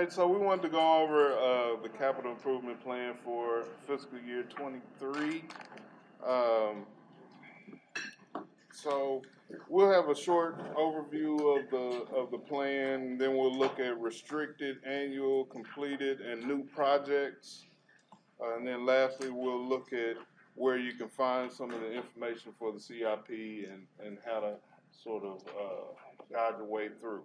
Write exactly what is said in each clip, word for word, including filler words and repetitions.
right, so we wanted to go over uh, the capital improvement plan for fiscal year twenty-three. Um, so we'll have a short overview of the of the plan, then we'll look at restricted, annual, completed, and new projects. Uh, and then lastly, we'll look at where you can find some of the information for the C I P and, and how to sort of uh, guide your way through.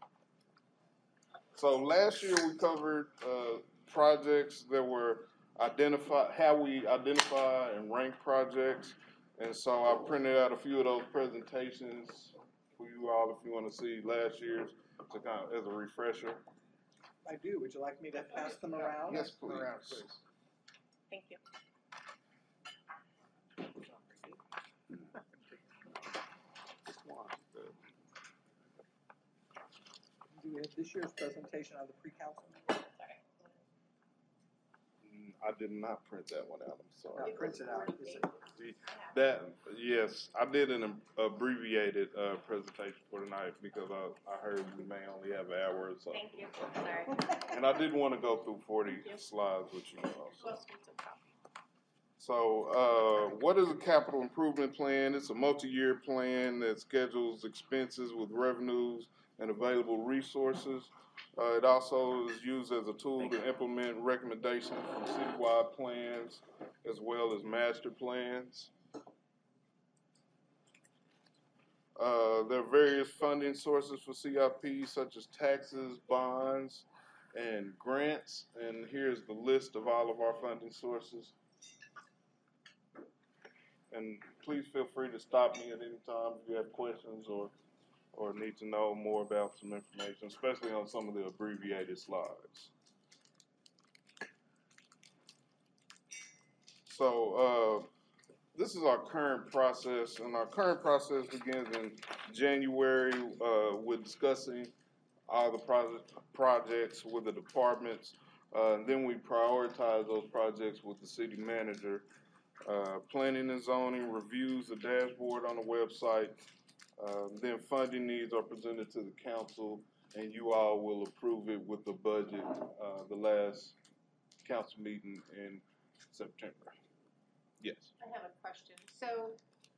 So last year we covered uh, projects that were identified, how we identify and rank projects. And so I printed out a few of those presentations for you all if you want to see last year's to kind of, as a refresher. I do. Would you like me to pass them around? Yes, please. Around, please. Thank you. Do we have this year's presentation of the pre-council? Mm, I did not print that one out, I'm sorry. Not printed out. Is it? That, yes, I did an abbreviated uh, presentation for tonight because I, I heard we may only have an hour or so. Thank you. Sorry. And I didn't want to go through forty slides with you also. So, uh, what is a capital improvement plan? It's a multi-year plan that schedules expenses with revenues and available resources. Uh, it also is used as a tool to implement recommendations from citywide plans as well as master plans. Uh, there are various funding sources for C I P, such as taxes, bonds, and grants. And here's the list of all of our funding sources. And please feel free to stop me at any time if you have questions or, or need to know more about some information, especially on some of the abbreviated slides. So, uh, this is our current process, and our current process begins in January uh, with discussing all the project, projects with the departments. Uh, and then we prioritize those projects with the city manager. Uh, planning and zoning reviews the dashboard on the website. Uh, then funding needs are presented to the council, and you all will approve it with the budget, uh, the last council meeting in September. Yes. I have a question. So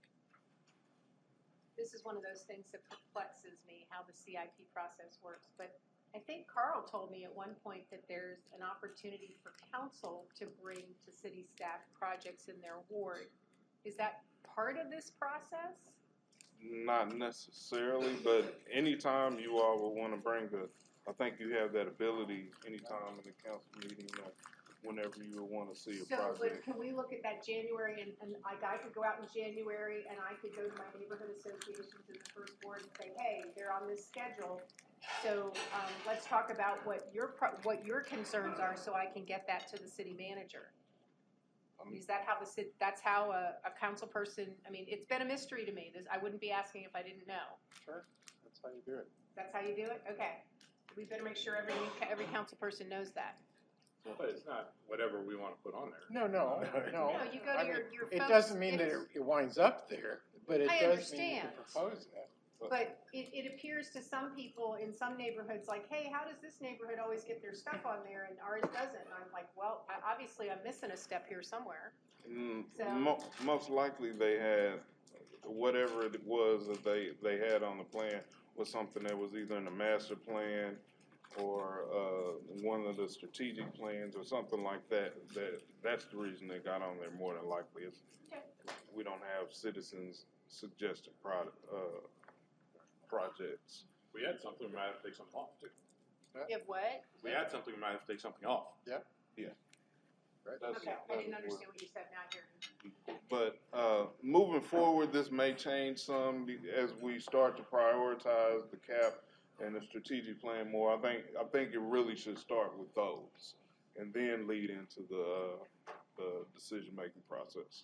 this is one of those things that perplexes me, how the C I P process works. But I think Carl told me at one point that there's an opportunity for council to bring to city staff projects in their ward. Is that part of this process? Not necessarily, but anytime you all will want to bring the, I think you have that ability anytime in the council meeting, uh, whenever you would want to see a So, but project. can we look at that January and, and I, I could go out in January and I could go to my neighborhood associations in the first ward and say, hey, they're on this schedule. So um, let's talk about what your pro- what your concerns are, so I can get that to the city manager. Um, Is that how the city? That's how a, a council person? I mean, it's been a mystery to me. This, I wouldn't be asking if I didn't know. Sure. That's how you do it. That's how you do it. Okay. We better make sure every every council person knows that. But it's not whatever we want to put on there. No, no, no. No, you go to I your, mean, your It folks, doesn't mean that it's- it it winds up there, but it I does mean you can understand. propose that. But it, it appears to some people in some neighborhoods like, hey, how does this neighborhood always get their stuff on there and ours doesn't? And I'm like, well, I, obviously I'm missing a step here somewhere. Mm, So- mo- most likely they had, whatever it was that they, they had on the plan was something that was either in the master plan or uh, one of the strategic plans or something like that. That that's the reason they got on there more than likely. It's, Okay. we don't have citizens suggested product, uh, projects. We had something, we might have to take something off too. You have what? We had something, we might have to take something off. That's- Okay, I that's didn't what- understand what you said now here. But uh, moving forward, this may change some be- as we start to prioritize the cap and the strategic plan more. I think I think it really should start with those, and then lead into the uh, the decision making process.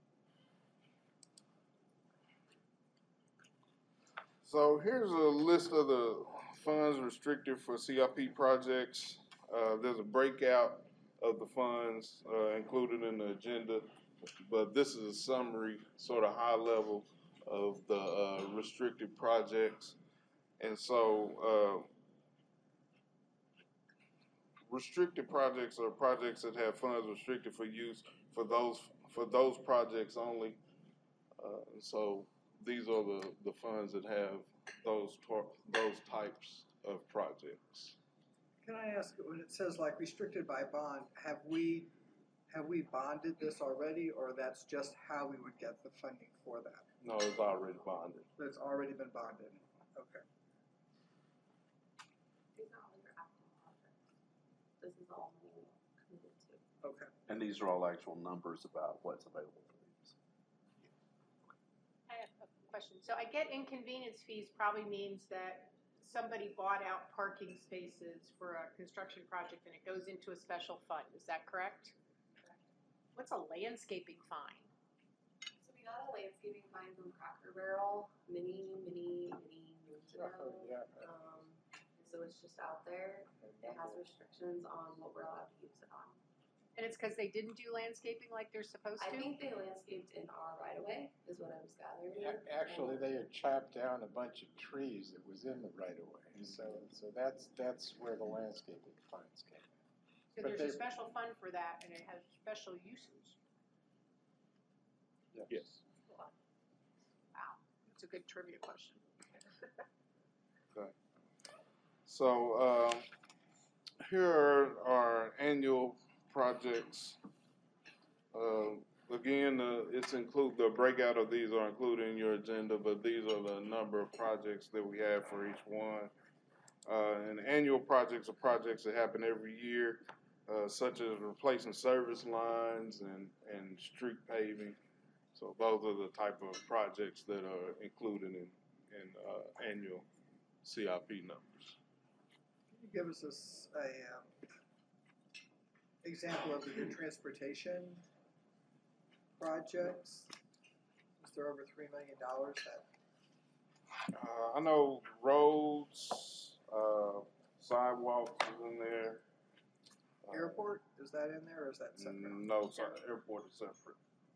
So here's a list of the funds restricted for C I P projects. Uh, there's a breakout of the funds uh, included in the agenda, but this is a summary, sort of high level of the uh, restricted projects. And so uh, restricted projects are projects that have funds restricted for use for those, for those projects only. Uh, so these are the, the funds that have those, tor- those types of projects. Can I ask, when it says like restricted by bond, have we, have we bonded this already, or that's just how we would get the funding for that? No, it's already bonded. It's already been bonded, okay. These are all your active projects. This is all money committed to. Okay. And these are all actual numbers about what's available for these. I have a question. So I get inconvenience fees probably means that somebody bought out parking spaces for a construction project and it goes into a special fund. Is that correct? What's a landscaping fine? So we got a landscaping fine from Cracker Barrel many, many, many years ago. Yeah. Um, and so it's just out there. It has restrictions on what we're allowed to use it on. And it's because they didn't do landscaping like they're supposed to? I think they landscaped in our right of way, is what I was gathering. A- Actually, they had chopped down a bunch of trees that was in the right of way, so, so that's, that's where the landscaping fines came. So But there's a they- special fund for that and it has special uses. Yes. Wow, that's a good trivia question. So, um, here are our annual projects. Uh, again, uh, it's include, the breakout of these are included in your agenda, but these are the number of projects that we have for each one. Uh, and annual projects are projects that happen every year, uh, such as replacing service lines and, and street paving. So those are the type of projects that are included in, in, uh, annual C I P numbers. Can you give us a, s- a, um, example of your transportation projects? Is there over three million dollars that, Uh, I know roads, uh, sidewalks is in there. Uh, airport, is that in there, or is that separate? No, sorry, airport is separate.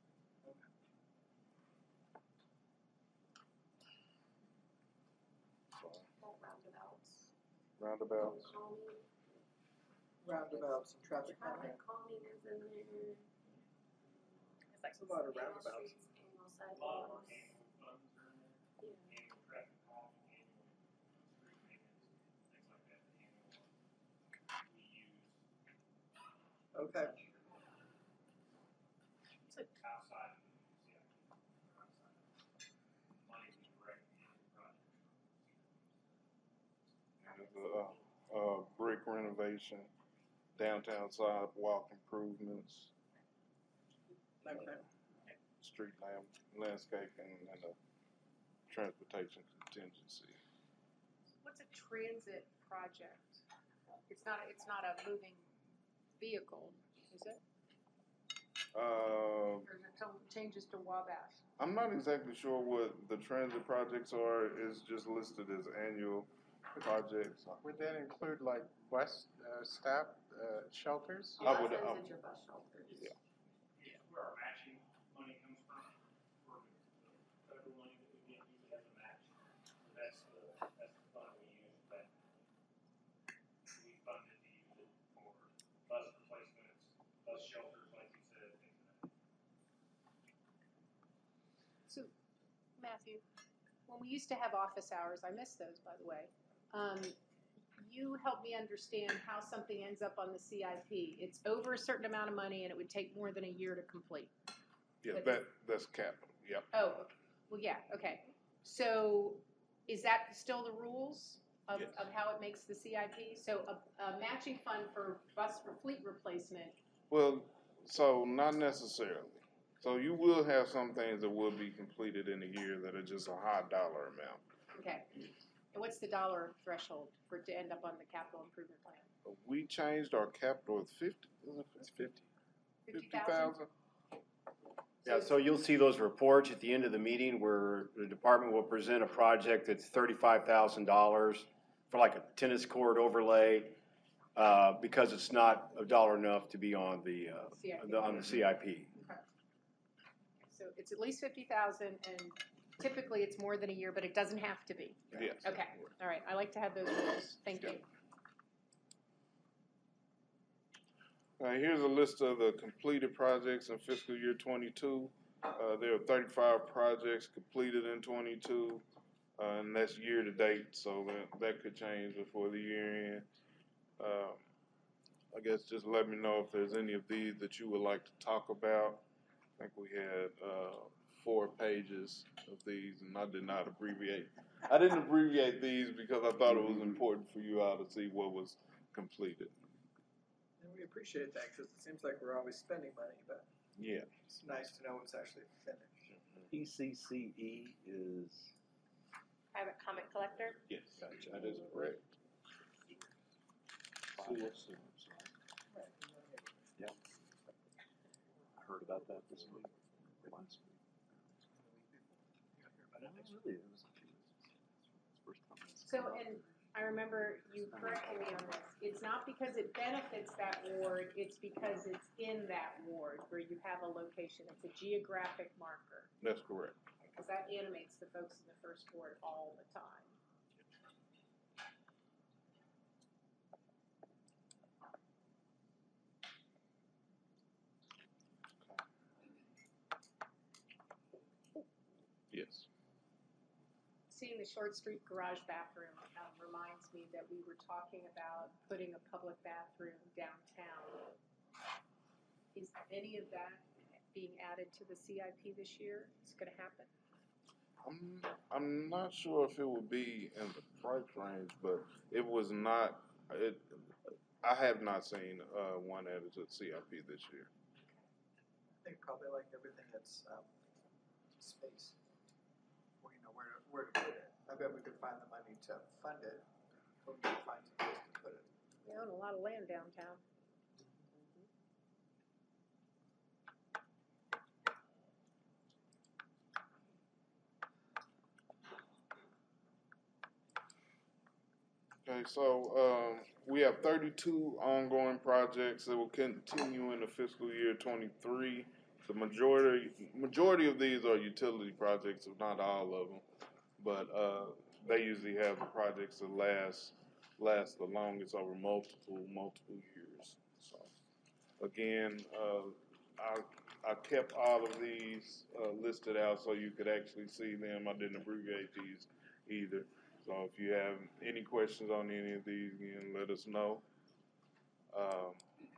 So, Roundabouts. roundabouts. Calming. Roundabouts and traffic calming. Traffic calming is in there. It's like It's a lot of Annual roundabouts. streets, annual sidewalks. Yeah. Okay, It's a- There's a, uh, uh, brick renovation, downtown sidewalk improvements, okay. street lamp, landscaping, and a transportation contingency. What's a transit project? It's not, it's not a moving vehicle, is it? Uh, Or is it some changes to Wabash? I'm not exactly sure what the transit projects are, it's just listed as annual projects. Would that include like bus, uh, stop, uh, shelters? I Yeah, would- that I- says it's your bus shelters. Yeah. It's where our matching money comes from, for the federal money that we get usually as a match. That's the, that's the fund we use, but we funded to use it for bus replacements, bus shelters, like you said, things like that. So, Matthew, when we used to have office hours, I miss those, by the way. Um, you helped me understand how something ends up on the C I P. It's over a certain amount of money and it would take more than a year to complete. Yeah, But that, that's capital, yep. Oh, okay. Well, yeah, okay. So is that still the rules of, Yes. of how it makes the C I P? So a, a matching fund for bus for fleet replacement, Well, so not necessarily. So you will have some things that will be completed in a year that are just a high dollar amount. okay. And what's the dollar threshold for it to end up on the capital improvement plan? We changed our capital, it's fifty, isn't it? It's fifty. Fifty thousand? Yeah, so you'll see those reports at the end of the meeting where the department will present a project that's thirty-five thousand dollars for like a tennis court overlay, uh, because it's not a dollar enough to be on the, uh, C I P. the- on the C I P. So it's at least fifty thousand and typically it's more than a year, but it doesn't have to be. Yes. Okay, all right. I like to have those rules. Thank you. Uh, here's a list of the completed projects in fiscal year twenty-two. Uh, there are thirty-five projects completed in twenty-two, uh, and that's year to date, so that, that could change before the year end. Uh, I guess just let me know if there's any of these that you would like to talk about. I think we had, uh, four pages of these, and I did not abbreviate. I didn't abbreviate these because I thought it was important for you all to see what was completed. And we appreciate that, because it seems like we're always spending money, but Yeah. it's nice to know it's actually finished. P C C E is, Private comment collector. Yes, that is correct. yeah. I heard about that this week, last week. No, really, it was a few weeks. First time it's So, come up. and I remember you correcting me on this, it's not because it benefits that ward, it's because it's in that ward where you have a location, it's a geographic marker. That's correct. Because that animates the folks in the first ward all the time. Yes. Seeing the Short Street garage bathroom um, reminds me that we were talking about putting a public bathroom downtown. Is any of that being added to the C I P this year? It's gonna happen? I'm, I'm not sure if it would be in the price range, but it was not, it, I have not seen, uh, one added to the C I P this year. I think probably like everything that's, um, space, where you know, where, to- where to put it. I bet we could find the money to fund it, but we could find some place to put it. We own a lot of land downtown. Okay, so, um, we have thirty-two ongoing projects that will continue in the fiscal year twenty-three. The majority, majority of these are utility projects, if not all of them. But, uh, they usually have the projects that last, last the longest over multiple, multiple years. So, again, uh, I, I kept all of these, uh, listed out so you could actually see them. I didn't abbreviate these either. So if you have any questions on any of these, again, let us know. Um,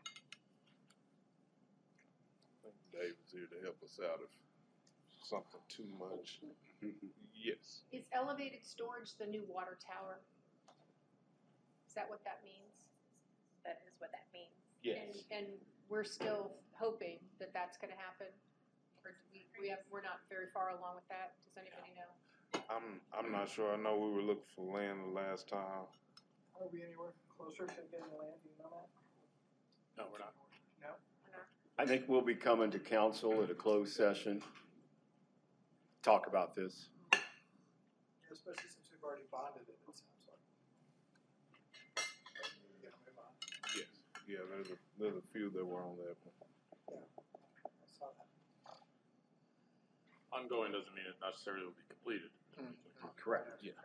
I think Dave's here to help us out if something too much. Yes. Is elevated storage the new water tower? Is that what that means? That is what that means. And, and we're still hoping that that's gonna happen? Or do we, we have, we're not very far along with that? Does anybody know? I'm, I'm not sure. I know we were looking for land the last time. Are we anywhere closer to getting land, do you know that? No, we're not. No? I think we'll be coming to council at a closed session, talk about this. Yeah, especially since we've already bonded it, it sounds like. Yeah, we bond. Yes. Yeah, there's a, there's a few that were on that one. I saw that. Ongoing doesn't mean it necessarily will be completed. Correct. Yeah.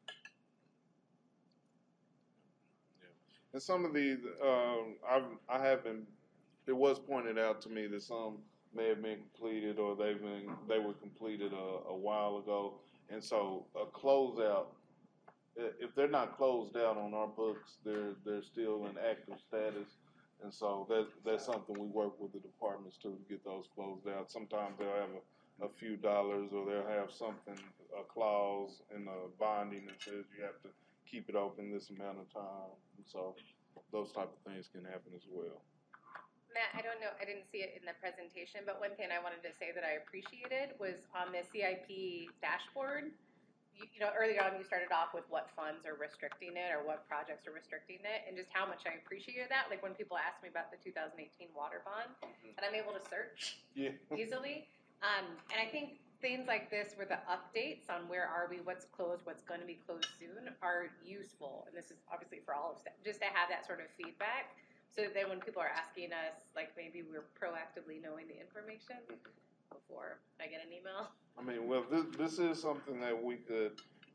And some of these, um, I've, I have been, it was pointed out to me that some may have been completed or they've been, they were completed a, a while ago. And so a closeout, i- if they're not closed out on our books, they're, they're still in active status. And so that, that's something we work with the departments too, to get those closed out. Sometimes they'll have a, a few dollars or they'll have something, a clause in the bonding that says you have to keep it open this amount of time. And so those type of things can happen as well. Matt, I don't know, I didn't see it in the presentation, but one thing I wanted to say that I appreciated was on the C I P dashboard. You, you know, earlier on you started off with what funds are restricting it or what projects are restricting it, and just how much I appreciated that. Like when people ask me about the two thousand eighteen water bond, and I'm able to search Yeah. easily. Um, and I think things like this where the updates on where are we, what's closed, what's going to be closed soon are useful. And this is obviously for all of us, just to have that sort of feedback. So that then when people are asking us, like maybe we're proactively knowing the information before I get an email. I mean, well, this, this is something that we could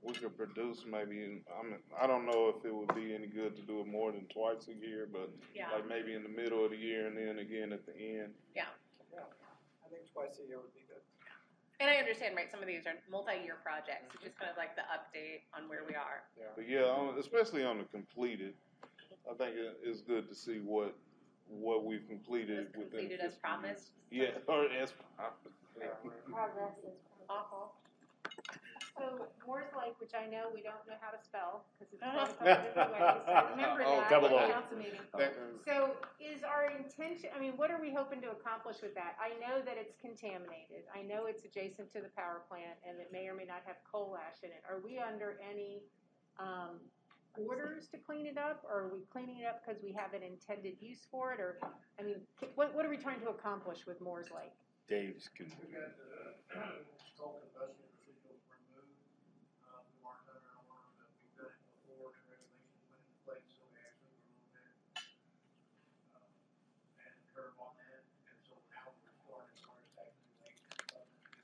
we could produce maybe, in- I mean, I don't know if it would be any good to do it more than twice a year, but Yeah, like maybe in the middle of the year and then again at the end. yeah. Yeah, I think twice a year would be good. And I understand, right, some of these are multi-year projects, it's just kind of like the update on where we are. But yeah, on, especially on the completed, I think it, it's good to see what, what we've completed As within. completed as fiscal year. promised. Yeah, or as promised. Progress is Awful. So Moore's Lake, which I know we don't know how to spell, because it's spelled a couple different ways, so I remember Oh, that double at O. the council meeting. So is our intention, I mean, what are we hoping to accomplish with that? I know that it's contaminated, I know it's adjacent to the power plant, and it may or may not have coal ash in it. Are we under any, um, orders to clean it up, or are we cleaning it up because we have an intended use for it, or, I mean, what, what are we trying to accomplish with Moore's Lake? Dave's can. We got the salt combustion residuals removed, um, we weren't under our work, but we've done it before, and regulations went into place, so we actually removed it. Um, and curb on that, and so now we're starting, as far as actually like, uh,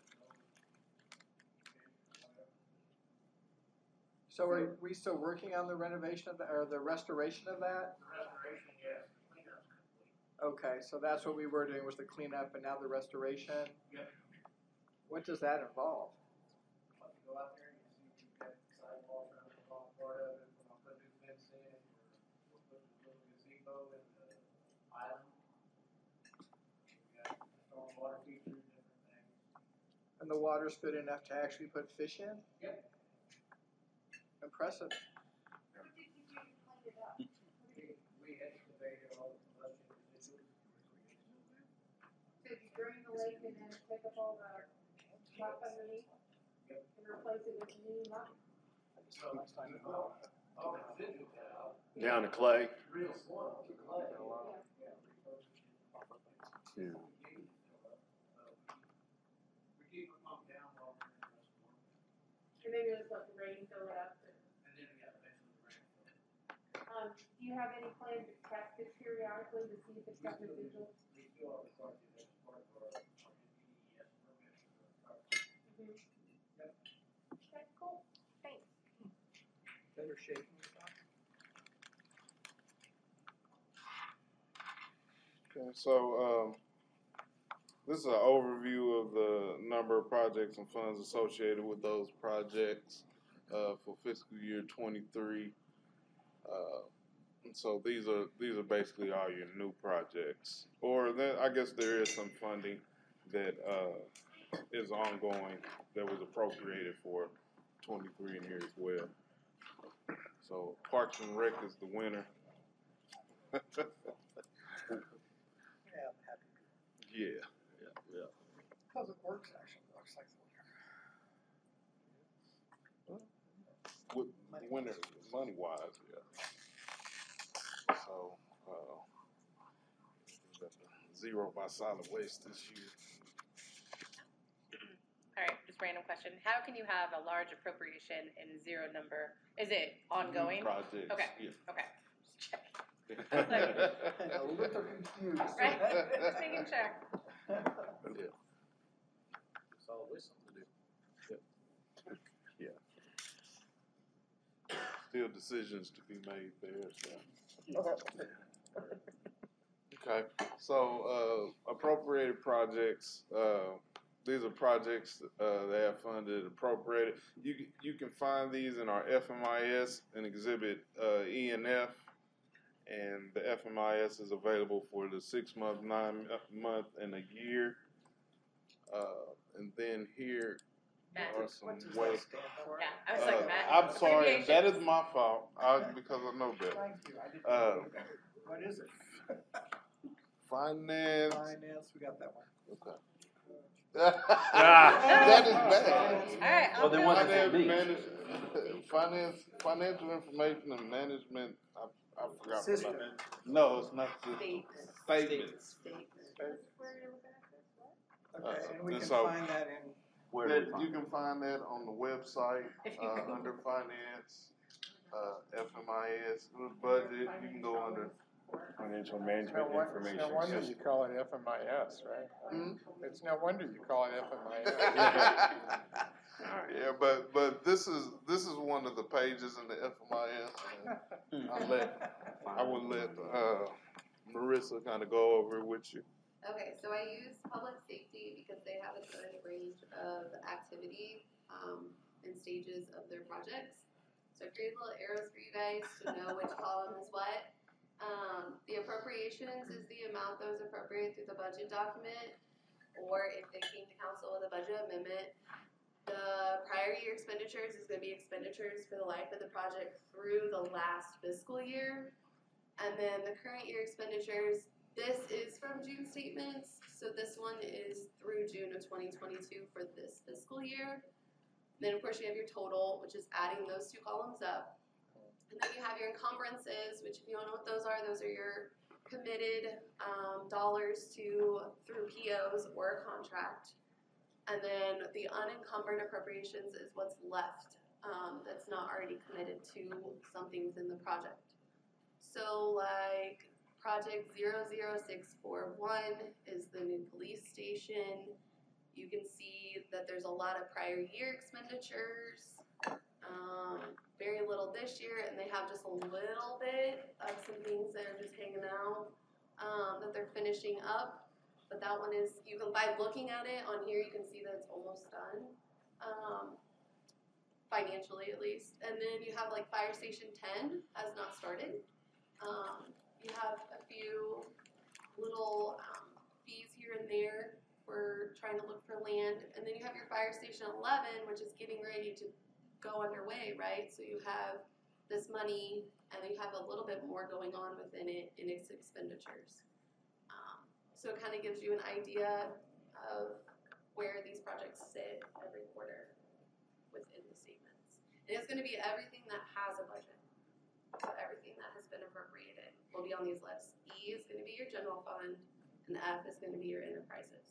So are we still working on the renovation of the, or the restoration of that? the restoration, yes, the cleanup's complete. Okay, so that's what we were doing, was the cleanup and now the restoration? Yep. What does that involve? Once you go out there, you see we've got sidewalks around the bottom part of it, we're gonna put new fence in, we're, we're putting a little gazebo in the island. We got stormwater features, different things. And the water's good enough to actually put fish in? Yep. Impressive. We, we excavated all the combustion residuals. So you drain the lake and then take up all the rock underneath and replace it with new rock? So, all, all the residuals cut out, Down to clay. real soil, clay. Yeah. We keep it pumped down while we're in the reservoir, And maybe just let the rain fill it up. and then we got eventually the rain. Um, do you have any plan to test it periodically to see if it's got residuals? We still are required to do that as part of our, our N P D E S permit for the property. Yep. Okay, cool, thanks. Better shape than we thought. Okay, so, um, this is an overview of the number of projects and funds associated with those projects, uh, for fiscal year twenty-three. Uh, and so these are, these are basically all your new projects. Or then, I guess there is some funding that, uh, is ongoing that was appropriated for twenty-three in here as well. So Parks and Rec is the winner. Yeah, I'm happy. Yeah, yeah, yeah. Public Works actually looks like the winner. With winner, money wise, yeah. So, uh, got the zero by solid waste this year. All right, just random question. How can you have a large appropriation and zero number? Is it ongoing? Projects, Okay. yeah. Okay. Just checking. A little confused. Right, just making sure. Yeah. It's always something to do. Still decisions to be made there, so. Okay, so, uh, appropriated projects, uh, these are projects, uh, that have funded appropriated. You, can- you can find these in our F M I S and exhibit, uh, E and F. And the F M I S is available for the six month, nine month, and a year. Uh, and then here Matt. are some What does ways. that stand for? Yeah, I was Uh, like, Matt. I'm sorry, abbreviations. that is my fault, I, because I know better. Thank you, I didn't Uh, know that. What is it? Finance. Finance, we got that one. Okay. That is bad. All right, I'll Well, then go. what does that Finance, mean? manage- finance, financial information and management, I, I forgot. System. what that- No, it's not system. Statements. Where you're looking at this, what? Okay, Uh, and we and can so- find that in, Where do That, we find you it? can find that on the website, If you uh, Google. under finance, uh, F M I S, budget, you can go under, Or Financial It's Management no won- it's Information no wonder you System. call it F M I S, right? Hmm? It's no wonder you call it F M I S. Yeah, but, but this is, this is one of the pages in the F M I S. and I'll let, I will let, uh, Marissa kind of go over it with you. Okay, so I use public safety because they have a good range of activity, um, and stages of their projects. So I created little arrows for you guys to know which column is what. Um, the appropriations is the amount that was appropriated through the budget document, or if they came to council with a budget amendment. The prior year expenditures is gonna be expenditures for the life of the project through the last fiscal year. And then the current year expenditures, this is from June statements, so this one is through June of twenty twenty-two for this fiscal year. Then of course you have your total, which is adding those two columns up. And then you have your encumbrances, which if you don't know what those are, those are your committed um, dollars to through P Os or a contract. And then the unencumbered appropriations is what's left um, that's not already committed to something within the project. So like project zero zero six four one is the new police station. You can see that there's a lot of prior year expenditures, um, very little this year, and they have just a little bit of some things that are just hanging out um, that they're finishing up. But that one is, you can, by looking at it on here, you can see that it's almost done, um, financially at least. And then you have like Fire Station ten has not started. Um, you have a few little um, fees here and there. We're trying to look for land. And then you have your Fire Station eleven, which is getting ready to go underway, right? So you have this money, and you have a little bit more going on within it in its expenditures. Um, so it kind of gives you an idea of where these projects sit every quarter within the statements. And it's going to be everything that has a budget. So everything that has been appropriated will be on these lists. E is going to be your general fund, and F is going to be your enterprises.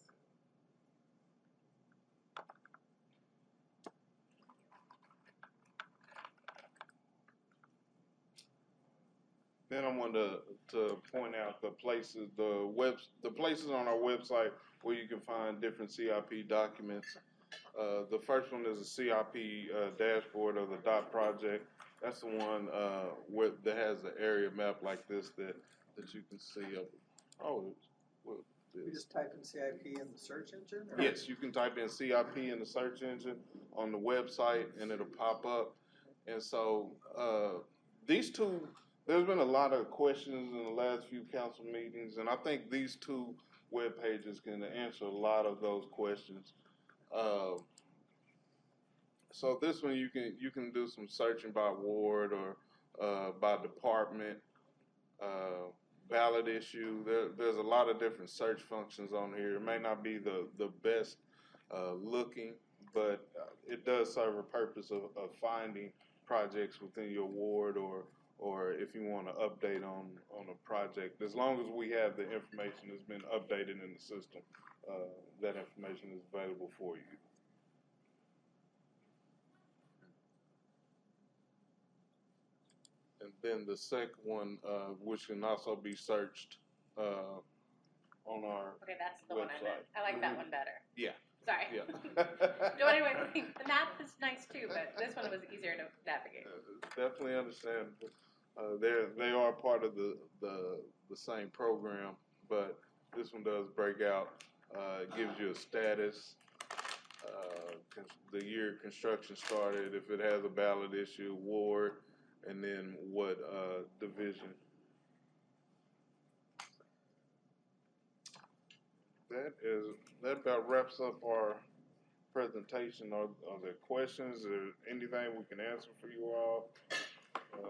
Then I wanted to, to point out the places, the webs, the places on our website where you can find different C I P documents. Uh, the first one is a C I P uh, dashboard of the dot project. That's the one uh, where that has the area map like this that that you can see up. Oh, it's, well, You it's, just type in C I P in the search engine? or- yes, you can type in C I P in the search engine on the website and it'll pop up. And so uh, these two. There's been a lot of questions in the last few council meetings, and I think these two web pages can answer a lot of those questions. Uh, so this one you can you can do some searching by ward or uh, by department, uh, ballot issue. There, there's a lot of different search functions on here. It may not be the the best uh, looking, but it does serve a purpose of, of finding projects within your ward or or if you want to update on, on a project. As long as we have the information that's been updated in the system, uh, that information is available for you. And then the second one, uh, which can also be searched uh, on our Okay, that's the one I meant. website. I like that Mhm. one better. Yeah. Sorry. Yeah. No, anyway, the map is nice too, but this one was easier to navigate. Uh, Definitely understandable. Uh, they're, they are part of the, the, the same program, but this one does break out, uh, it gives you a status, uh, cons- the year construction started, if it has a ballot issue, ward, and then what, uh, division. That is, that about wraps up our presentation. Are, are there questions or anything we can answer for you all? Uh,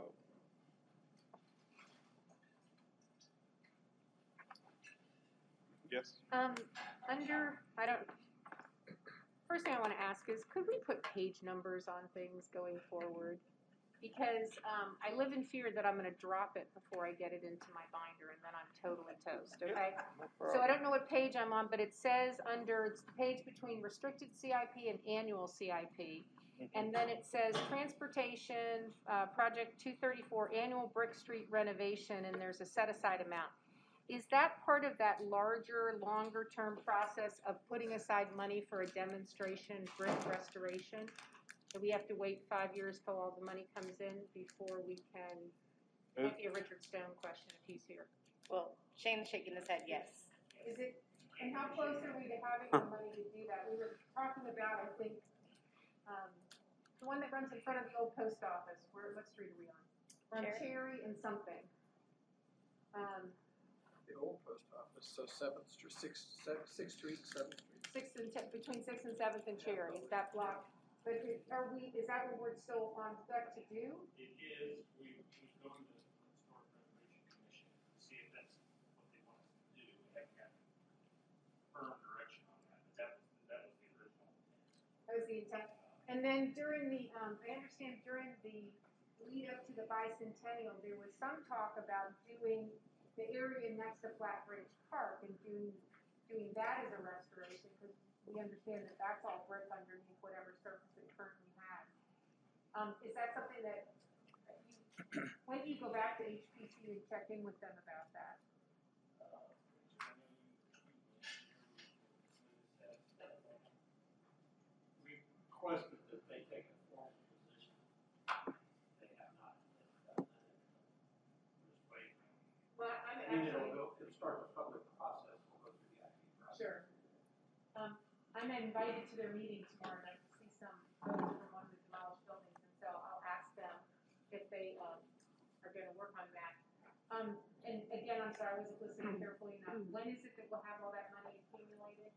Yes? Um, under, I don't, first thing I wanna ask is, could we put page numbers on things going forward? Because, um, I live in fear that I'm gonna drop it before I get it into my binder, and then I'm totally toast, okay? So I don't know what page I'm on, but it says under, it's the page between restricted C I P and annual C I P. And then it says transportation, uh, project two thirty-four, annual Brick Street renovation, and there's a set-aside amount. Is that part of that larger, longer-term process of putting aside money for a demonstration brick restoration? Do we have to wait five years till all the money comes in before we can, might be a Richard Stone question if he's here. Well, Shane's shaking his head, yes. Is it, and how close are we to having the money to do that? We were talking about, I think, um, the one that runs in front of the old post office, where, what street are we on? We're on Cherry? Cherry and something. Um, The old post office, so Seventh Street, Sixth, Sev- Sixth Street, Seventh Street. Sixth and, te- between Sixth and Seventh and Cherry, is that block? But is- are we, is that what we're still on deck to do? It is, we, we've gone to the Historic Preservation Commission to see if that's what they want us to do. We haven't got firm direction on that, but that was, that was the original. That was the intent. And then during the, um, I understand during the lead up to the bicentennial, there was some talk about doing the area next to Flat Bridge Park and doing, doing that as a restoration, because we understand that that's all brick underneath whatever surface it currently has. Um, is that something that, that you, when do you go back to H P C and check in with them about that? We requested that they take a formal position. They have not. They've done that. Just wait. Well, I'm And then it'll actually, go, it'll start the public process, we'll go through the I P process. sure. Um, I'm invited to their meeting tomorrow night to see some folks from one of the demolished buildings, and so I'll ask them if they, um, are gonna work on that. Um, and again, I'm sorry, I wasn't listening carefully enough. When is it that we'll have all that money accumulated?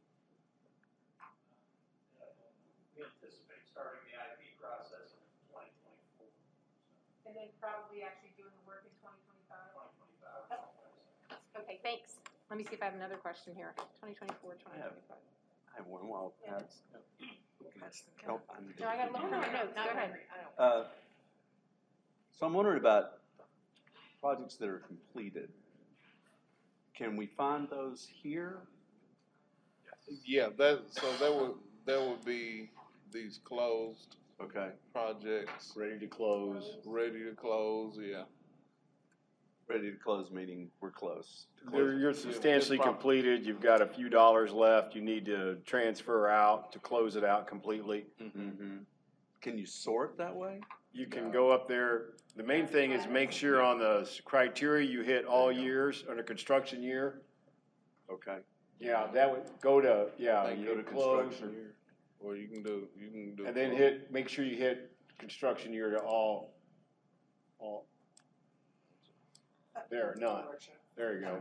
We anticipate starting the I P process in twenty twenty-four, And then probably actually doing the work in twenty twenty-five? twenty twenty-five. Okay, thanks. Let me see if I have another question here. twenty twenty-four, twenty twenty-five. I have one while Pat's. Oh, I'm- No, I gotta look for my notes. Go ahead. Uh, So I'm wondering about projects that are completed. Can we find those here? Yeah, that, so that would, that would be these closed Okay, projects, Ready to close. ready to close, yeah. ready to close, meaning we're close to You're, closing. you're substantially prob- completed, you've got a few dollars left, you need to transfer out to close it out completely. Mm-hmm. Can you sort that way? You can go up there, the main thing is make sure on the s- criteria you hit all years under construction year. Okay. Yeah, that would go to, yeah, Like you go to hit close, construction year. Or you can do, you can do. and then close. hit, make sure you hit construction year to all, all. There, none, there you go.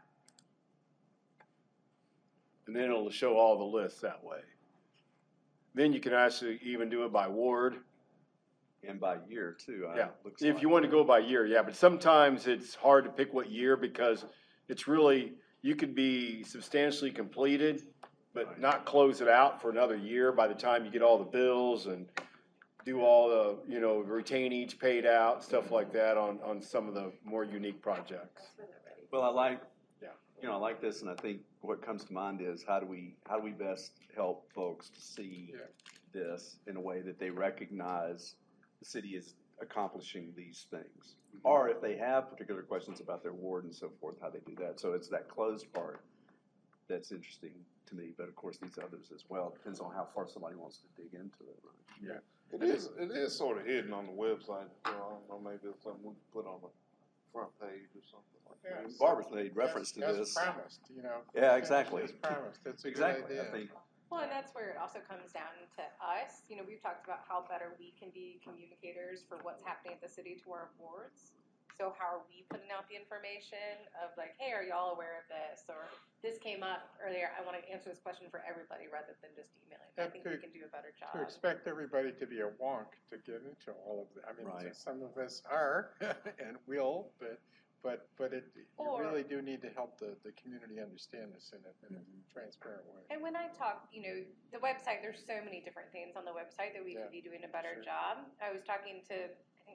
And then it'll show all the lists that way. Then you can actually even do it by ward. And by year too, I- Yeah, looks if like. you want to go by year, yeah, but sometimes it's hard to pick what year because it's really, you could be substantially completed, but Right. not close it out for another year by the time you get all the bills and do all the, you know, retain each paid out, stuff like that on, on some of the more unique projects. Well, I like, Yeah. you know, I like this, and I think what comes to mind is how do we, how do we best help folks to see Yeah. this in a way that they recognize the city is accomplishing these things? Mm-hmm. Or if they have particular questions about their ward and so forth, how they do that. So it's that closed part that's interesting to me, but of course these others as well. Depends on how far somebody wants to dig into it, right? It is, it is sort of hidden on the website, so I don't know, maybe it's something we can put on the front page or something like Yeah, that. Barbara's made reference to As- this. As promised, you know. Yeah, exactly. As promised, that's a good Exactly, I idea. think, Well, and that's where it also comes down to us. You know, we've talked about how better we can be communicators for what's happening at the city to our boards. So how are we putting out the information of like, hey, are y'all aware of this? Or this came up earlier, I want to answer this question for everybody rather than just emailing. I Yeah, think to- we can do a better job. To expect everybody to be a wonk to get into all of that, I mean, Right. some of us are and will, but, but, but it, you Or- really do need to help the, the community understand this in a, in a transparent way. And when I talk, you know, the website, there's so many different things on the website that we Yeah, could be doing a better sure. job. I was talking to, I think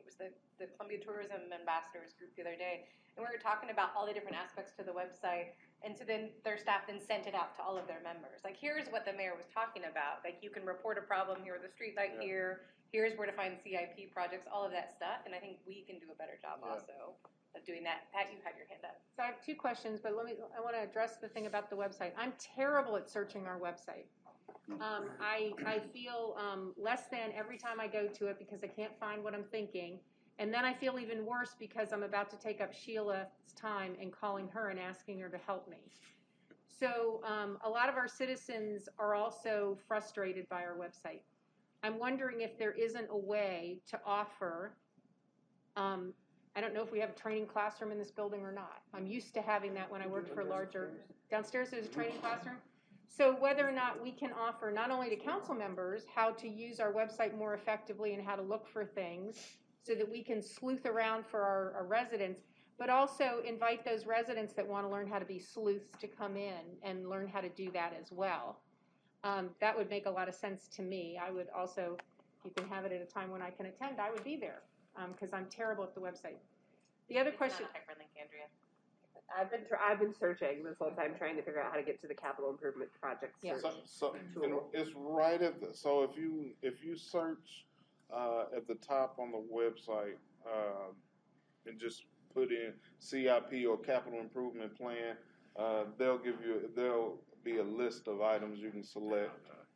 it was the, the Columbia Tourism Ambassadors group the other day, and we were talking about all the different aspects to the website, and so then their staff then sent it out to all of their members. Like, here's what the mayor was talking about, like, you can report a problem here with the street light Yeah. here, here's where to find C I P projects, all of that stuff, and I think we can do a better job Yeah. also of doing that. Pat, you had your hand up. So I have two questions, but let me, I want to address the thing about the website. I'm terrible at searching our website. Um, I, I feel, um, less than every time I go to it because I can't find what I'm thinking. And then I feel even worse because I'm about to take up Sheila's time and calling her and asking her to help me. So, um, a lot of our citizens are also frustrated by our website. I'm wondering if there isn't a way to offer, um, I don't know if we have a training classroom in this building or not. I'm used to having that when I worked for larger, downstairs there's a training classroom. So whether or not we can offer not only to council members how to use our website more effectively and how to look for things so that we can sleuth around for our, our residents, but also invite those residents that want to learn how to be sleuths to come in and learn how to do that as well. Um, that would make a lot of sense to me. I would also, if you can have it at a time when I can attend, I would be there because um, I'm terrible at the website. The other It's question. not a hyperlink, Andrea. I've been tr- I've been searching this whole time trying to figure out how to get to the capital improvement project Yeah. search. So, so and it's right at the, so if you, if you search, uh, at the top on the website, um, and just put in C I P or capital improvement plan, uh, they'll give you, there'll be a list of items you can select.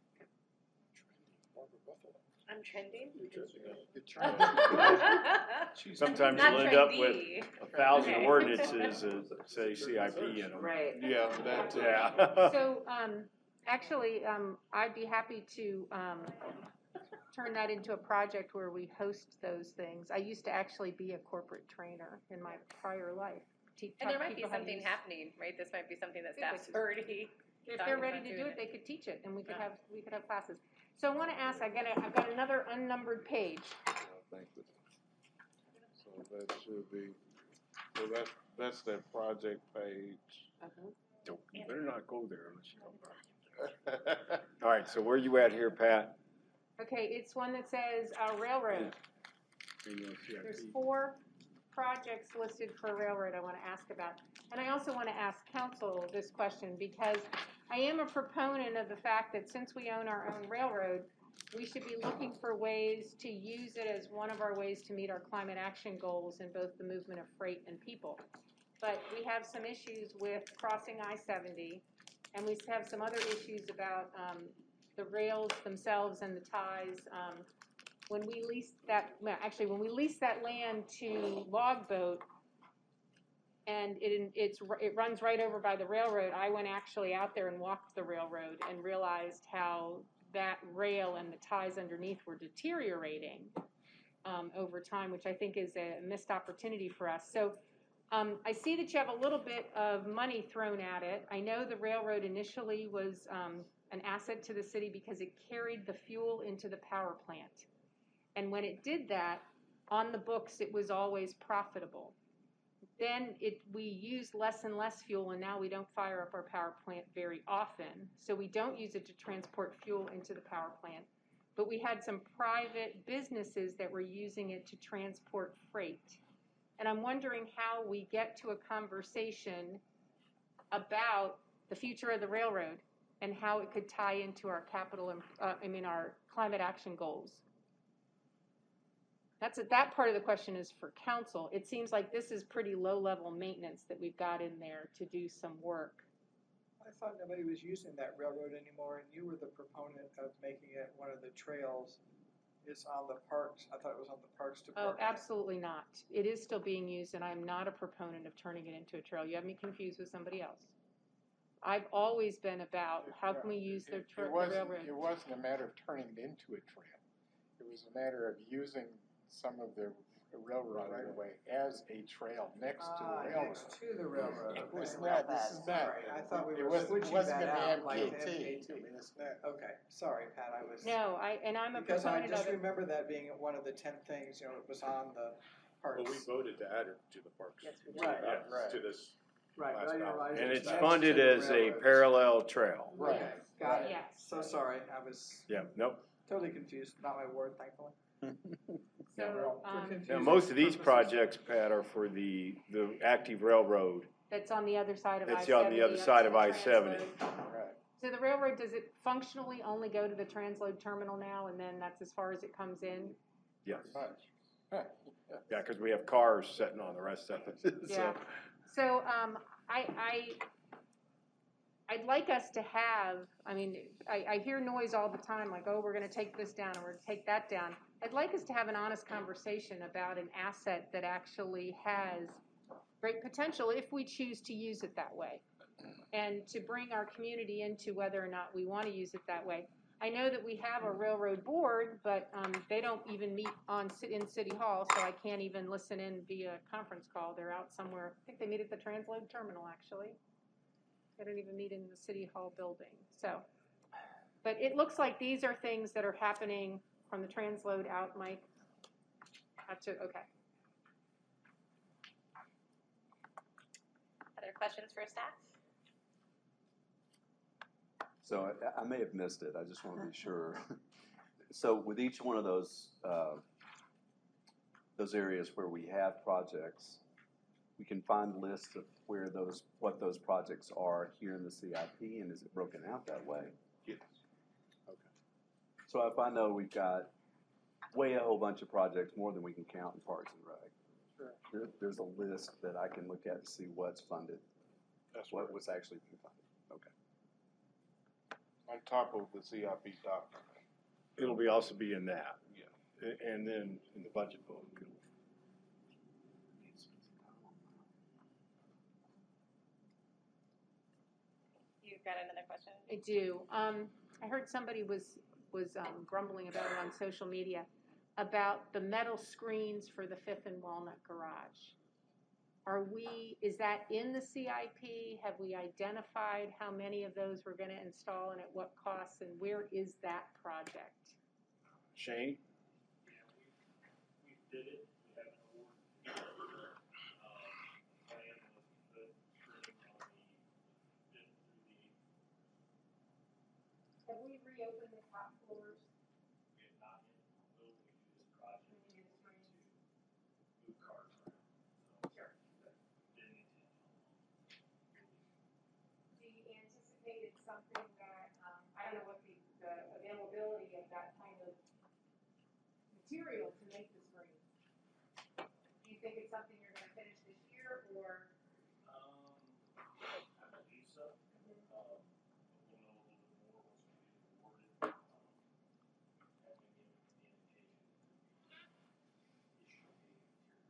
I'm trending. You're trying Sometimes Not you'll end up with trendy. a thousand Okay. ordinances that say C I P in them. Right. Yeah, that too. Yeah. So, um, actually, um, I'd be happy to, um, turn that into a project where we host those things. I used to actually be a corporate trainer in my prior life. Te- And there taught might be people how to something use- happening, right? This might be something that Yeah, staff's but- already. If talking they're ready about to do doing it, they could teach it, and we could Yeah. have, we could have classes. So I want to ask, I got a, I've got another unnumbered page. I think that- So that should be, so that, that's that project page. Don't, you better not go there unless you don't. All right, so where you at here, Pat? Okay, it's one that says, uh, railroad. There's four projects listed for railroad I want to ask about. And I also want to ask council this question because I am a proponent of the fact that since we own our own railroad, we should be looking for ways to use it as one of our ways to meet our climate action goals in both the movement of freight and people. But we have some issues with crossing I seventy, and we have some other issues about um, the rails themselves and the ties. Um, when we leased that, well, actually, when we leased that land to Logboat, and it, it's, it runs right over by the railroad, I went actually out there and walked the railroad and realized how that rail and the ties underneath were deteriorating um, over time, which I think is a missed opportunity for us. So um, I see that you have a little bit of money thrown at it. I know the railroad initially was um, an asset to the city because it carried the fuel into the power plant. And when it did that, on the books, it was always profitable. Then it, we used less and less fuel, and now we don't fire up our power plant very often. So we don't use it to transport fuel into the power plant. But we had some private businesses that were using it to transport freight. And I'm wondering how we get to a conversation about the future of the railroad and how it could tie into our capital, uh, I mean, our climate action goals. That's a, that part of the question is for council. It seems like this is pretty low-level maintenance that we've got in there to do some work. I thought nobody was using that railroad anymore, and you were the proponent of making it one of the trails. It's on the parks, I thought it was on the Parks Oh, Department. absolutely not. It is still being used, and I'm not a proponent of turning it into a trail. You have me confused with somebody else. I've always been about how can we use the, It- tra- it the wasn't- railroad. It wasn't a matter of turning it into a trail. It was a matter of using some of the railroad right away as a trail next to Ah, the railroad. next to the railroad. It was Okay. not, this is not. Sorry, I thought we it were wasn't- switching It wasn't that gonna out be like M the K T. M K T. I mean, it's not. Okay, sorry, Pat, I was. No, I, and I'm a Because I proponent just of it. remember that being one of the ten things, you know, it was on the parks. Well, we voted to add it to the parks. Yes, we did. Right, Yeah, right. To this, Right, last but I didn't ballot. realize And it it's was next funded to the as a railroads. parallel trail. Right. Okay, got it. Yes. So sorry, I was Yeah, nope. totally confused, not my word, thankfully. So, For um, continuous Now, most of these purposes. projects, Pat, are for the, the active railroad. that's on the other side of I That's seventy. on the other up side to of the I seventy. transload. Right. So the railroad, does it functionally only go to the transload terminal now, and then that's as far as it comes in? Yes. Much. Right. Yeah, because we have cars sitting on the rest of it. So- Yeah. So, um, I, I, I'd like us to have, I mean, I, I hear noise all the time, like, oh, we're gonna take this down, or we're gonna take that down. I'd like us to have an honest conversation about an asset that actually has great potential if we choose to use it that way. And to bring our community into whether or not we wanna use it that way. I know that we have a railroad board, but, um, they don't even meet on, ci- in City Hall, so I can't even listen in via conference call. They're out somewhere, I think they meet at the transload terminal, actually. They don't even meet in the City Hall building, so. But it looks like these are things that are happening from the transload out, Mike. Out to, okay. Other questions for staff? So I, I may have missed it, I just want to be sure. So with each one of those, uh, those areas where we have projects, we can find lists of where those, what those projects are here in the C I P, and is it broken out that way? Yes. Okay. So if I know we've got way a whole bunch of projects, more than we can count in Parks and Rec. Sure. There, there's a list that I can look at to see what's funded, That's what right. was actually being funded. Okay. On top of the C I P document. It'll be also be in that, Yeah. A- and then in the budget book. You've got another question? I do. Um, I heard somebody was, was um, grumbling about it on social media, about the metal screens for the Fifth and Walnut Garage. Are we, is that in the C I P? Have we identified how many of those we're gonna install and at what costs, and where is that project? Shane? Yeah, we, we did it, we have an award. Um, plan was to put screening on the, just through the, Have we reopened the top floors? we have not yet, will we do this project to move cars around. So Sure. that didn't intend on. Do you anticipate it's something that, um, I don't know what the, the availability of that kind of material to make the screen? Do you think it's something you're gonna finish this year, or? Um, I believe so. Um, but we'll know a little bit more once we get awarded. Um, having given the indication that the issue of getting material.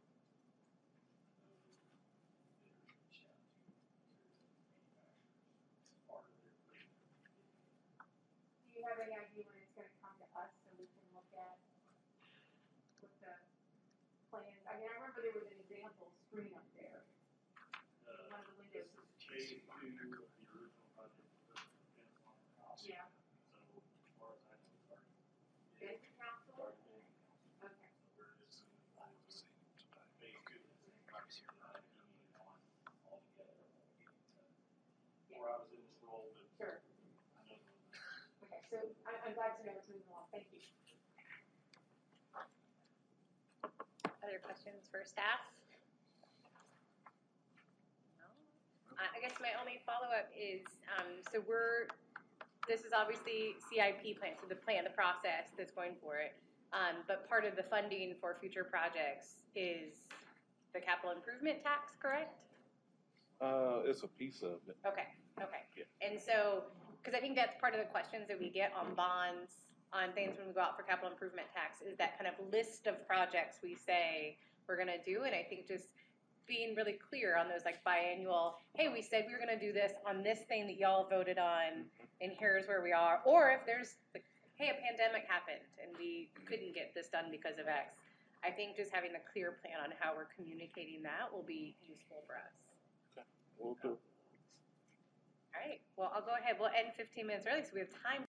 Those bidders reach out to material manufacturers as part of their agreement. Do you have any idea when it's gonna come to us so we can look at what the plans, I mean, I remember there was an example screen up there, Uh, one of the this windows. is phase two of the original project for the fence on the house. Yeah. So as far as I know, it's already. Is the council? Already been. Okay. So we're just moving forward with phase two. Not doing one altogether. Before I was in this role, but Sure. I know. Okay, so I, I'm glad to know it's moving along, thank you. Other questions for staff? No? I I guess my only follow-up is, um, so we're, this is obviously C I P plan, so the plan, the process that's going for it. Um, but part of the funding for future projects is the capital improvement tax, correct? Uh, it's a piece of it. Okay, okay. Yeah. And so, because I think that's part of the questions that we get on bonds, on things when we go out for capital improvement tax, is that kind of list of projects we say we're gonna do, and I think just being really clear on those like biannual, hey, we said we were gonna do this on this thing that y'all voted on, and here's where we are, or if there's, like, hey, a pandemic happened and we couldn't get this done because of X. I think just having a clear plan on how we're communicating that will be useful for us. We'll do. All right, well, I'll go ahead, we'll end fifteen minutes early, so we have time